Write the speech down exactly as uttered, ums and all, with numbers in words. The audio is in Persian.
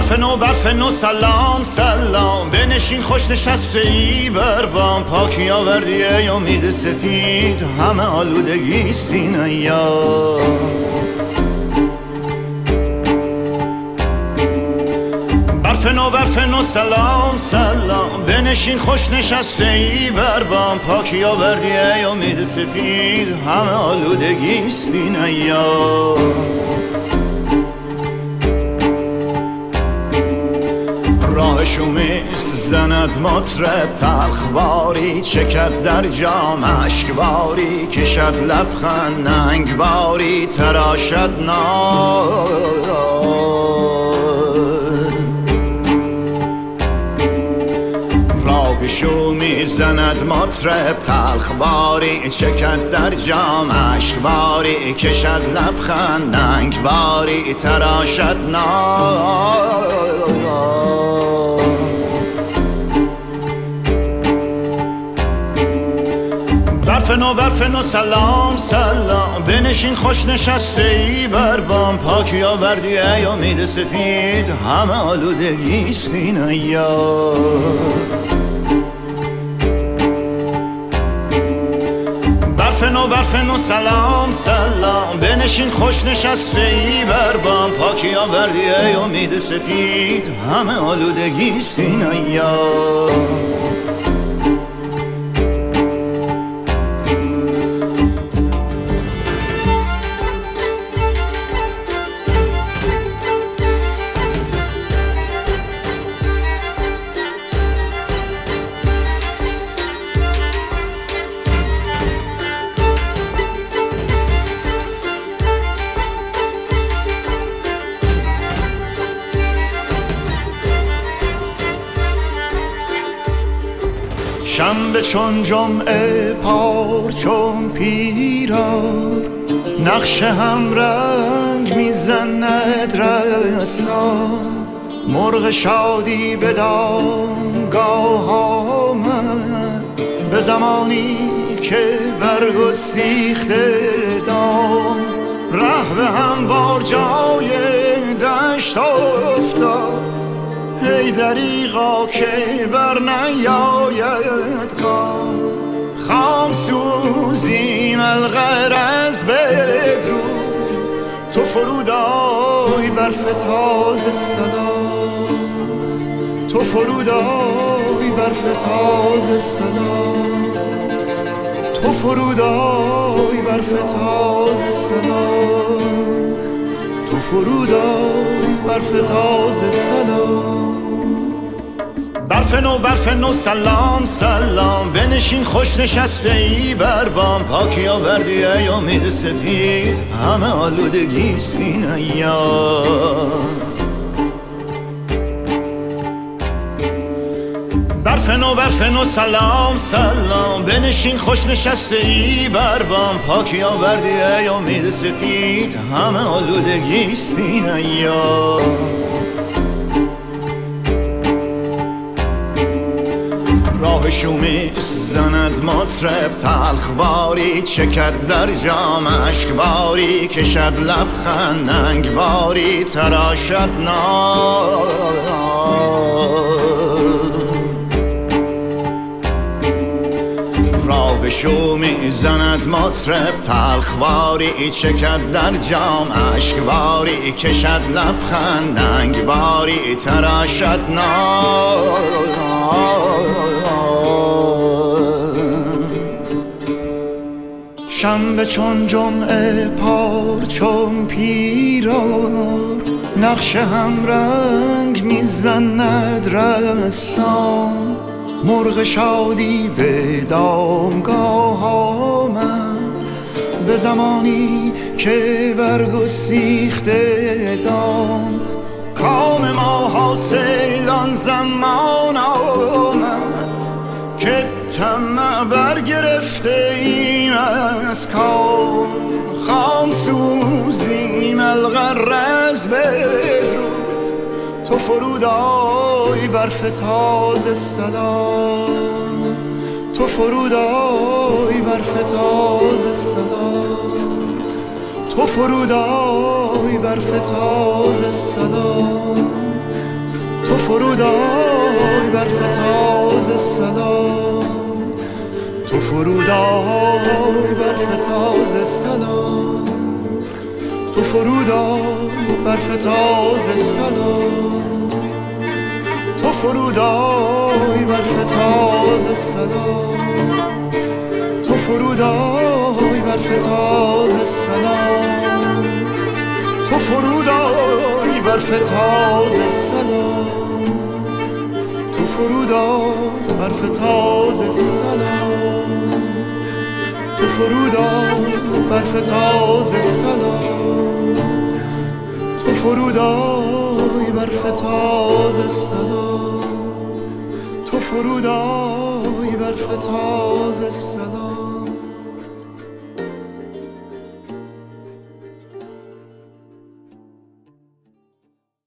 برف نو برف نو سلام سلام، بنشین خوش نشسته ای بر بام، پاکی آوردی ای امید سپید، همه آلودگی سینه یا. برف نو برف نو سلام سلام، بنشین خوش نشسته ای بر بام، پاکی آوردی ای امید سپید، همه آلودگی سینه یا. راه شومیست زند مطرب تلخباری، چکد در جام اشکباری، کشد لبخند ننگباری، تراشد نار. راه شومی زند مطرب تلخباری، چکد در جام اشکباری، کشد لبخند ننگباری، تراشد نار. برف نو برف نو سلام سلام، بنشین خوش نشسته ای بر بام، پاکی آوردی ای امید سپید، همه آلودگی سینه یا. برف نو برف نو سلام سلام، بنشین خوش نشسته ای بر بام، پاکی آوردی ای امید سپید، همه آلودگی سینه یا. شنبه چون جمعه پار چون پیرار، نقش هم رنگ میزند رسان، مرغ شادی به دامگاه آمد، به زمانی که برگسیخته دام، ره به هم بار جای دشت افتاد، ای دریغا که بر نیاید کام، خام سوزیم الغرض بدرود، تو فرود آی برف تازه صدا، تو فرود آی برف تازه صدا، تو فرود آی برف تازه صدا، تو فرود آی برف تازه صدا. برف نو برف نو سلام سلام، بنشین خوش نشسته ای بر بام، پاکی آوردی ای امید سپید، همه آلودگی سینه یا. برف نو برف نو سلام سلام، بنشین خوش نشسته ای بر بام، پاکی آوردی ای امید سپید، همه آلودگی سینه یا. راه شومیست زند مطرب تلخباری، چکد در جام اشکباری، کشد لبخند ننگباری، تراشد نار. راه شومی زند مطرب تلخباری، چکد در جام اشکباری، کشد لبخند ننگباری، تراشد نار. شنبه چون جمعه پار چون پیرار، نقش هم رنگ میزند رسام، مرغ شادی به دامگاه آمد، به زمانی که برگسیخته دام، کام ما حاصل آن زمان آمد، که طمع برگرفته ایم از کام، خام سوزیم الغرض بدرود، تو فرود آی برف تازه صدا، تو فرود آی برف تازه صدا، تو فرود آی برف تازه صدا، فرودای بر فتاز سلام، تو فرودای بر فتاز سلام، تو فرودای بر فتاز سلام، تو فرودای بر فتاز سلام، تو فرودای بر فتاز سلام، تو فرودای بر فتاز سلام، تو فرودای بر فتاز سلام، تو فرودای بر فتاز سلام، تو فرودای بر فتاز سلام، تو فرودای بر فتاز سلام.